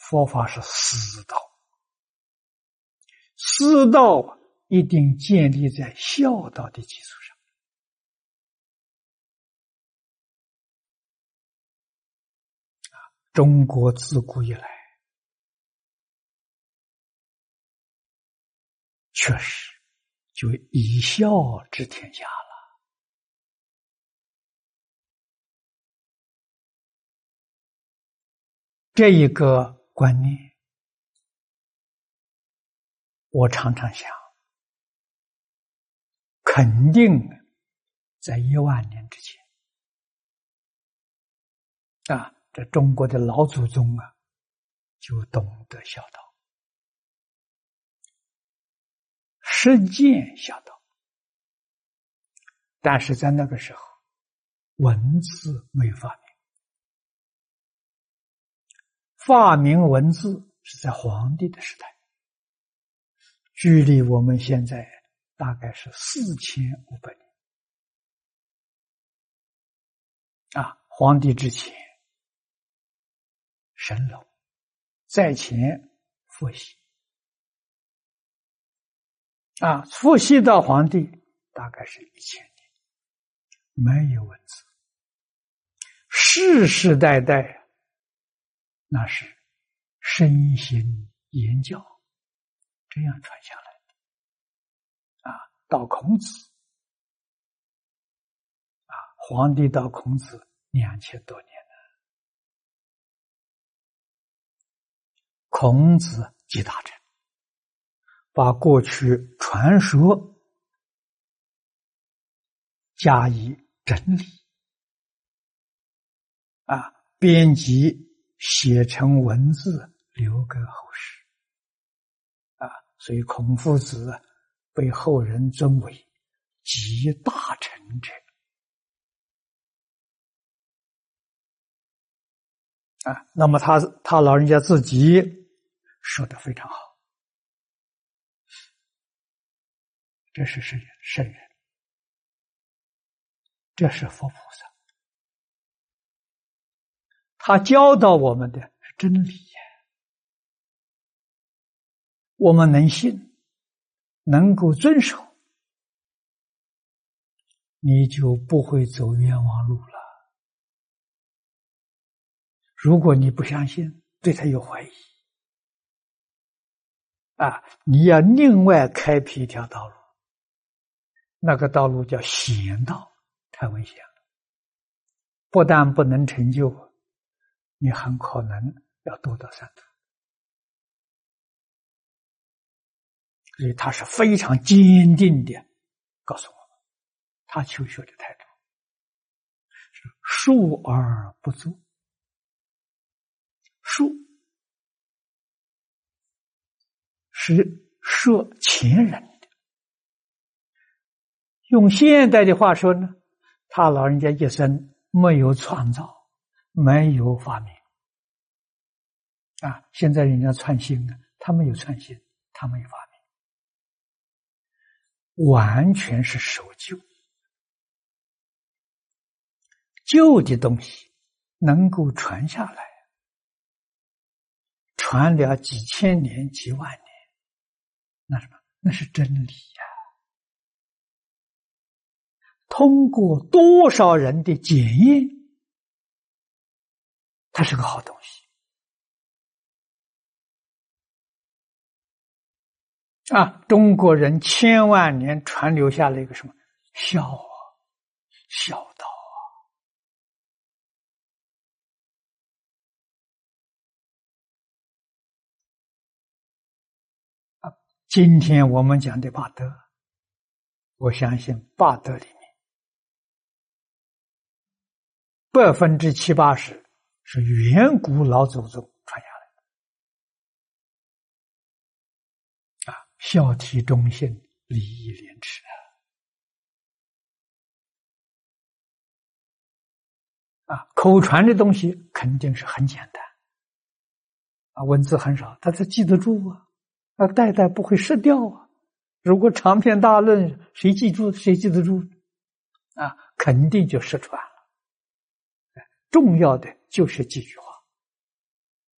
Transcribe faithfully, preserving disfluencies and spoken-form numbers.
佛法是私道，私道一定建立在孝道的基础上。中国自古以来确实就以孝治天下了。这一个观念，我常常想，肯定在一万年之前啊，这中国的老祖宗啊，就懂得孝道，实践孝道。但是在那个时候，文字没有发明，发明文字是在皇帝的时代，距离我们现在大概是四千五百年啊。皇帝之前神龙，在前伏羲啊，伏羲到皇帝大概是一千年，没有文字，世世代代那是身心言教这样传下来的啊。到孔子啊，皇帝到孔子两千多年了，孔子集大成，把过去传说加以整理啊，编辑写成文字留给后世啊，所以孔夫子被后人尊为集大成者啊。那么他他老人家自己说得非常好，这是圣人，圣人，这是佛菩萨，他教导我们的是真理呀。我们能信，能够遵守，你就不会走冤枉路了。如果你不相信，对他有怀疑啊，你要另外开辟一条道路，那个道路叫险道，太危险了，不但不能成就，你很可能要堕到三途。所以他是非常坚定的告诉我们，他求学的态度是述而不作。述是说前人的，用现代的话说呢，他老人家一生没有创造，没有发明啊。现在人家创新啊，他没有创新，他没有发明，完全是守旧。旧的东西能够传下来，传了几千年几万年，那什么？那是真理呀、啊！通过多少人的检验，它是个好东西啊！中国人千万年传留下了一个什么孝啊，孝道啊！啊，今天我们讲的八德，我相信八德里面百分之七八十是远古老祖宗传下来的啊，孝悌忠信，礼义廉耻啊！啊，口传的东西肯定是很简单啊，文字很少，但是记得住啊，啊，代代不会失掉啊。如果长篇大论，谁记住谁记得住啊？肯定就失传了。重要的就是几句话。